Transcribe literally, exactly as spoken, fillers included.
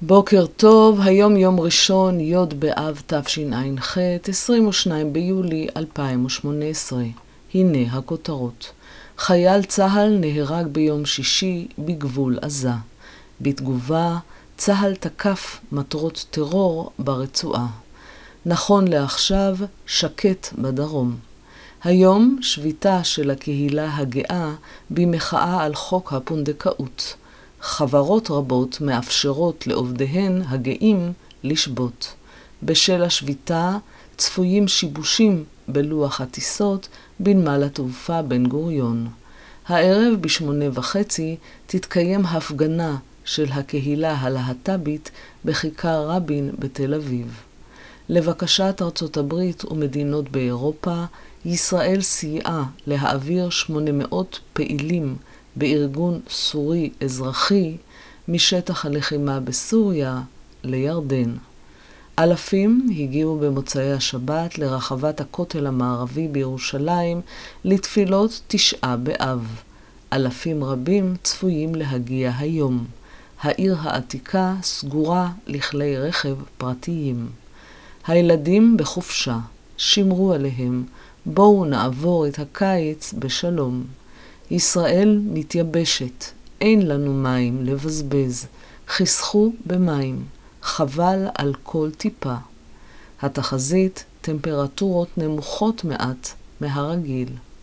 בוקר טוב, היום יום ראשון, י' באב תשע"ח, עשרים ושניים ביולי אלפיים ושמונה עשרה. הנה הכותרות. חייל צה"ל נהרג ביום שישי בגבול עזה. בתגובה, צה"ל תקף מטרות טרור ברצועה. נכון לעכשיו, שקט בדרום. היום שביתה של הקהילה הגאה במחאה על חוק הפונדקאות. חברות רבות מאפשרות לעובדיהן הגאים לשבות. בשל השביתה צפויים שיבושים בלוח הטיסות בנמל התעופה בן גוריון. הערב בשמונה וחצי תתקיים הפגנה של הקהילה הלהט"בית בכיכר רבין בתל אביב. לבקשת ארצות הברית ומדינות באירופה, ישראל סייעה להעביר שמונה מאות פעילים בארגון סורי אזרחי משטח הלחימה בסוריה לירדן. אלפים הגיעו במוצאי השבת לרחבת הכותל המערבי בירושלים לתפילות תשעה באב. אלפים רבים צפויים להגיע היום. העיר העתיקה סגורה לכלי רכב פרטיים. הילדים בחופשה, שמרו עליהם, בואו נעבור את הקיץ בשלום. ישראל מתייבשת, אין לנו מים לבזבז, חסכו במים, חבל על כל טיפה. התחזית, טמפרטורות נמוכות מעט מהרגיל.